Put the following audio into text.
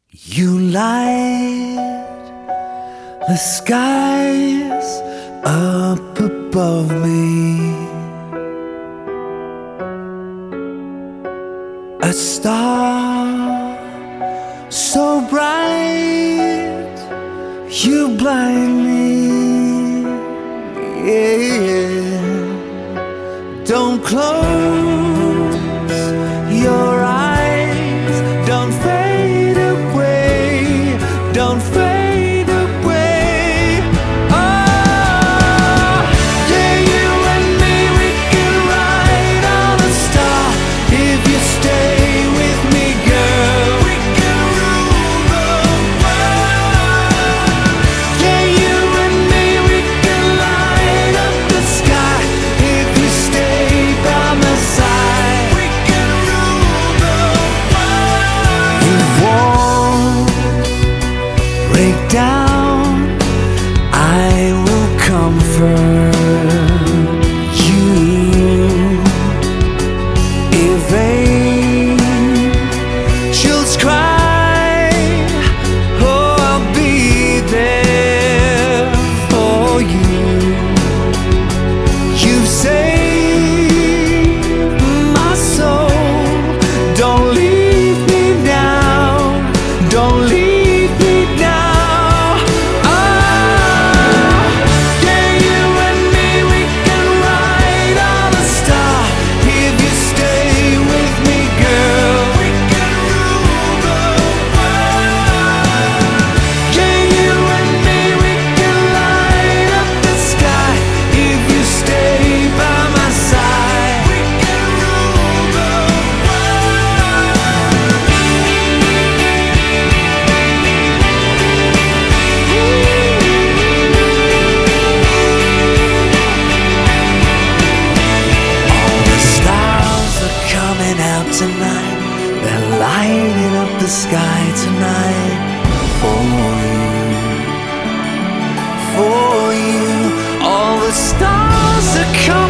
You light the skies up above me, a star so bright you blind me. Yeah. Don't close your eyes, don't fade away, don't fade away. Oh, yeah, you and me, we can ride on a star. If you stay with me, girl, we can rule the world. Yeah, you and me, we can light up the sky. If you stay by my side, we can rule the world. It won't break down, I will comfort you. If angels cry, oh, I'll be there for you. You've saved my soul, don't leave me now, don't leave me now. Oh, yeah, you and me, we can ride on a star. If you stay with me, girl, we can rule the world. Yeah, you and me, we can light up the sky. If you stay by my side, we can rule the All the stars are coming out tonight, they're lighting up the sky tonight for you, for you. All the stars are coming